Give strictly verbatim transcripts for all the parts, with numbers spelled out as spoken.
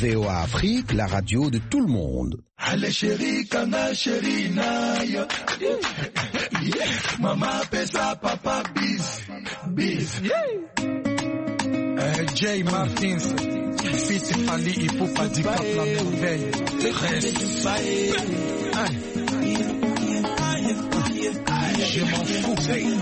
V O A Afrique, la radio de tout le monde. Allez chérie, kanga chérie nayo. Mama pesa papa bis, bis. Uh, Jay Martins, Fils Fali Ipupa du Cap La Merveille. Je m'en fous.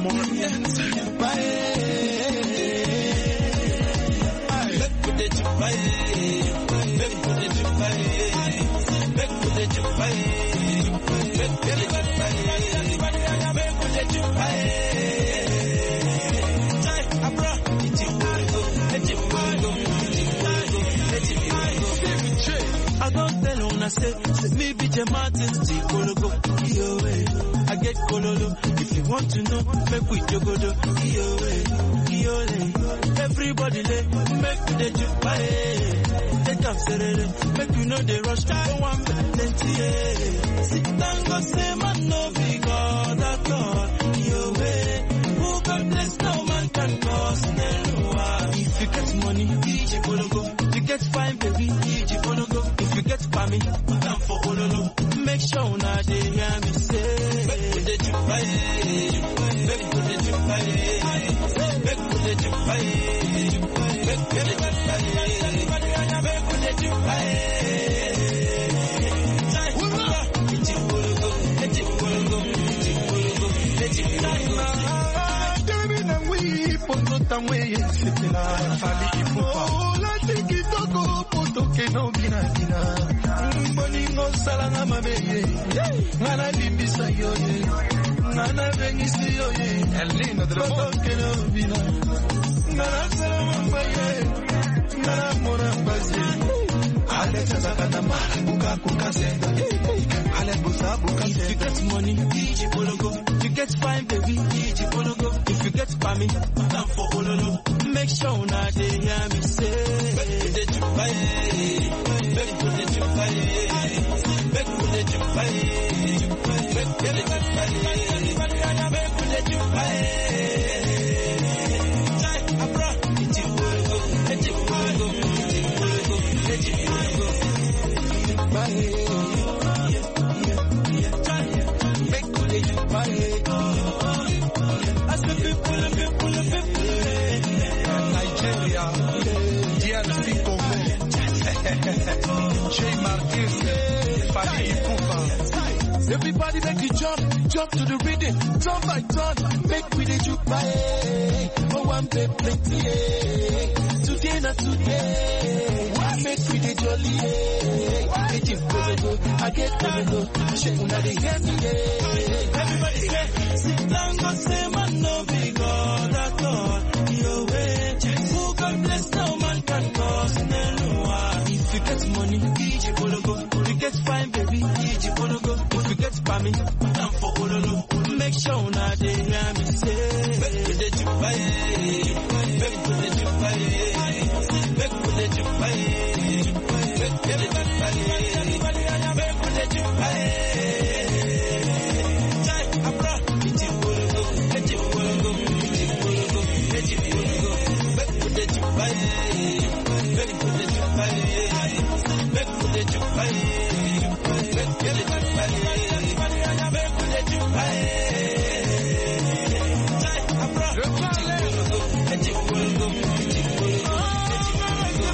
I don't tell on I say, me be J Martins, T Kologo, yo way. I get Kololo, if you want to know, make we jogodo, yo way, yo way. Everybody lay, make we the jupae. Take up serere, make you know they rush, don't want plenty, yeah. Sit down, go say man, no be God at all, yo way. Who God bless, no man can cause, Nelua. If you get money, D J Kologo. You get fine, baby, D J Kologo. If you get family, down for Ololo. Make sure now they hear me say, make with the jupae, make with the jupae, make with the jupae, make with the jupae, make with the jupae. Moningo salanga mabeye, ngana limbisa yoye, ngana vengisi yoye, elina de la bina, ngana salama mbaye, ngana mora bazi, ale chazakana mara, buka kuka senda, ale busa buka senda. If you get money, D J Kologo. You get fine, baby, D J Kologo. If you get family, down for Ololo. Make sure now they hear me say, make with the jupae, make with the jupae, make with the jupae, make with the jupae, make with the jupae. Abra, it's you go, it's you go, it's you go, it's you go. Make with the jupae. As the people, the people, the people. Nigeria, D R C Congo, Jay Martins, Fali Ipupa. Everybody make you jump, jump to the rhythm, turn by turn, make we the jupae. Oh, one pay plenty, today not today. Make we the jolly, make it go, I get go, shake una the hear me. Everybody say, sit down, go say man no be God at all. Your way, who God bless, no man can cause Nelua. If you get money, D J Kologo. You get fine, baby, D J Kologo. If you get family, down for Ololo. Make sure now they hear me say, make with the jupae, make with the jupae, make with the jupae, make with the jupae, make with the jupae. Abra, it's you Kologo, it's you Kologo, it's you Kologo, it's you Kologo. Make with the jupae, make with the jupae, make with the jupae, make with the jupae, make with the jupae. Abra, it's you Kologo, it's you Kologo, it's you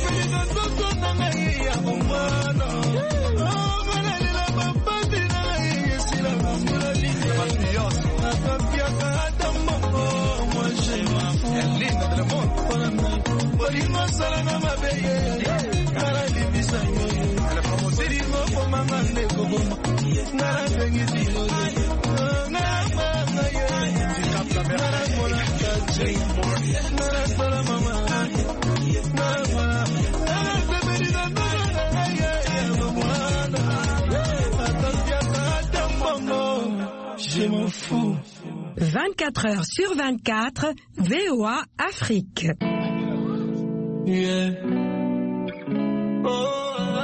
Je m'en fous. vingt-quatre heures sur vingt-quatre, V O A Afrique. Yeah. Oh, ah.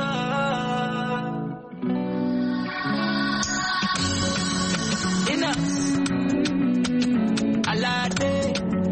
Ina. Alade.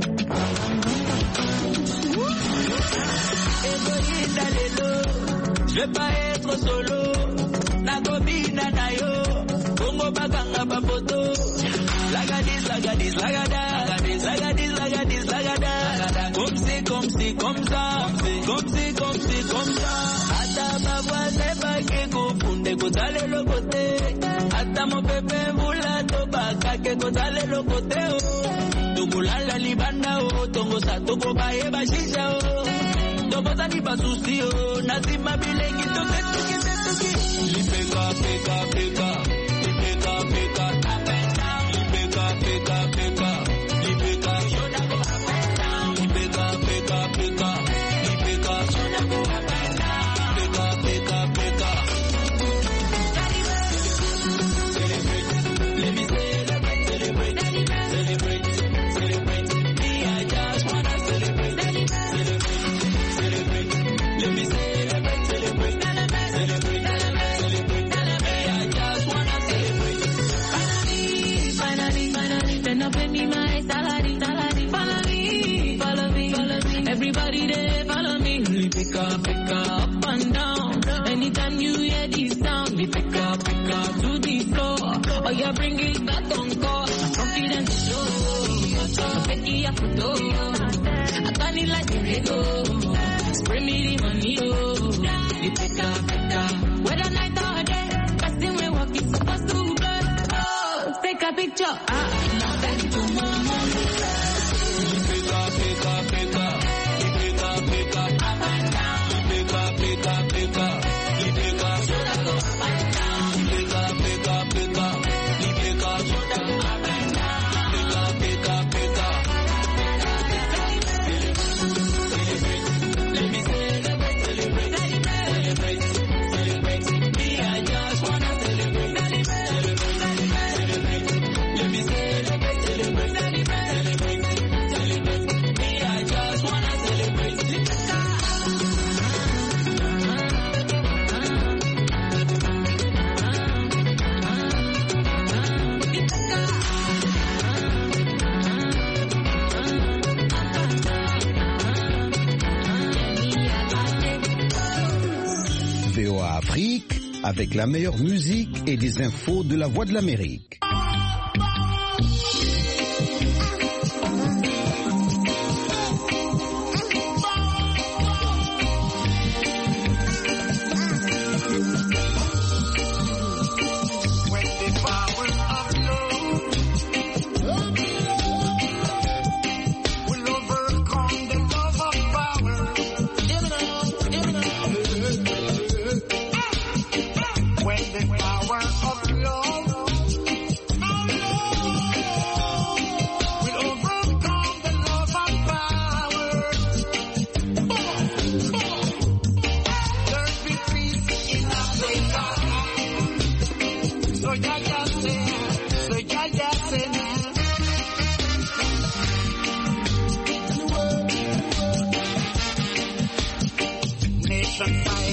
Ego yidalelo. Je veux pas être solo. Nagobina nayo. Congo baganga bapoto. Lagadis, lagadis, lagada. Lagadis, lagadis, lagada. Comme c'est, comme c'est, comme ça. Comme c'est, comme c'est, comme ça. Ata ma voix n'est pas que confunde. Kotale le côté. Ata mon bébé moula toba. Kake kotale le côté. Tungulala libanda o. Tongo sa toko baye bashisha o. Togo sa ni basusi o. Nazima bilengi toke toke toke. Lipeka, peka, peka. Lipeka, peka. Lipeka, peka, peka. Lipeka, shoda go up and down. Lipeka, peka, peka. Lipeka, shoda go up and down. Peka, peka, peka. Celebrate, let me celebrate, celebrate, celebrate, celebrate. Me, I just wanna celebrate, celebrate, celebrate. Let me celebrate, celebrate, celebrate, celebrate. Me, I just wanna celebrate. Finally, finally, finally, turn up and be my salary, salary. Follow me, follow me, follow me. Everybody there, follow me. We pick up, pick up and down. Anytime you hear this sound, we pick up, pick up to the floor. Oh, yeah, bring it back on call. Confidence show. Becky, I put I got it like a Lego. Spray me the money, oh. You pick up, pick up. Whether night or day, casting we walk is supposed to go. Oh, take a picture. Ah, now back to mama. Peka, peka, peka. Peka, peka. Up and down. Peka, peka, peka. Peka, shoda go up and down. Peka, peka, peka. Peka, shoda go up and down. Peka, peka, peka. Let me celebrate, celebrate, celebrate, celebrate. Me, I just wanna celebrate, celebrate, celebrate. Let me celebrate, celebrate, celebrate, celebrate. Me, I just wanna celebrate. V O A Afrique, avec la meilleure musique et des infos de la Voix de l'Amérique. Nation